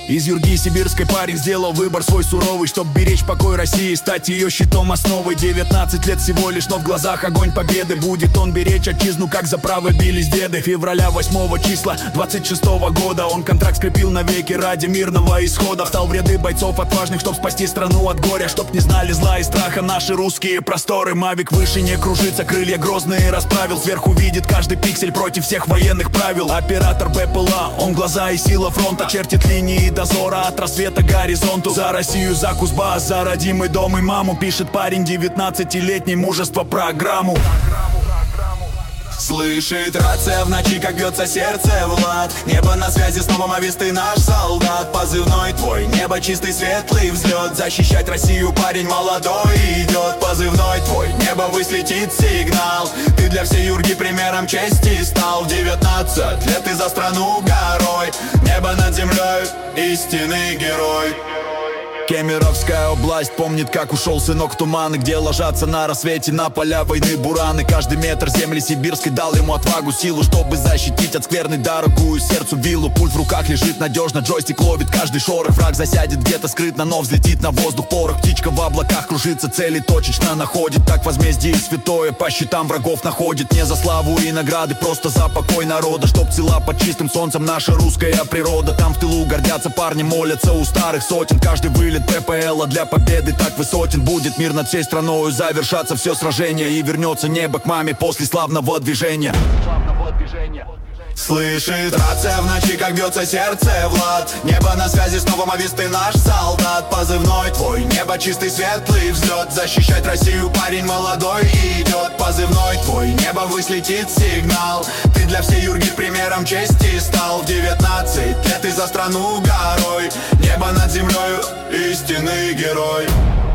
Из юрги сибирской парень сделал выбор свой суровый, чтоб беречь покой России, стать ее щитом основой. 19 лет всего лишь, но в глазах огонь победы. Будет он беречь отчизну, как за право бились деды. Февраля 8 числа 26-го года он контракт скрепил навеки ради мирного исхода. Встал в ряды бойцов отважных, чтоб спасти страну от горя, чтоб не знали зла и страха наши русские просторы. Мавик выше не кружится, крылья грозные расправил. Сверху видит каждый пиксель против всех военных правил. Оператор БПЛА, он глаза и сила фронта, чертит линии дозора от рассвета к горизонту. За Россию, за Кузбасс, за родимый дом и маму, пишет парень 19-летний, мужество программу. Слышит рация в ночи, как бьется сердце, Влад. Небо на связи, снова мовистый наш солдат. Позывной твой, небо чистый, светлый взлет. Защищать Россию парень молодой идет. Позывной твой, небо высветит сигнал. Ты для всей юрги примером чести стал. 19 лет ты за страну горой. Небо над землей, истинный герой. Кемеровская область помнит, как ушел сынок в туманы, где ложатся на рассвете на поля войны бураны. Каждый метр земли сибирской дал ему отвагу, силу, чтобы защитить от скверны дорогую сердцу виллу. Пульт в руках лежит надежно, джойстик ловит каждый шорох. Враг засядет где-то скрытно, но взлетит на воздух порох. Птичка в облаках кружится, цели точечно находит. Так возмездие святое по щитам врагов находит. Не за славу и награды, просто за покой народа, чтоб цела под чистым солнцем наша русская природа. Там в тылу гордятся парни, молятся у старых сотен. Каждый вылет ППЛ для победы так высотен. Будет мир над всей страною, завершаться все сражение, и вернется небо к маме после славного движения. Слышит рация в ночи, как бьется сердце, Влад. Небо на связи, снова мовистый наш солдат. Позывной твой, небо чистый, светлый взлет. Защищать Россию парень молодой идет. Позывной твой, небо выслетит сигнал. Ты для всей юрги примером чести стал. 19 лет ты за страну горой. Небо над землею, истинный герой.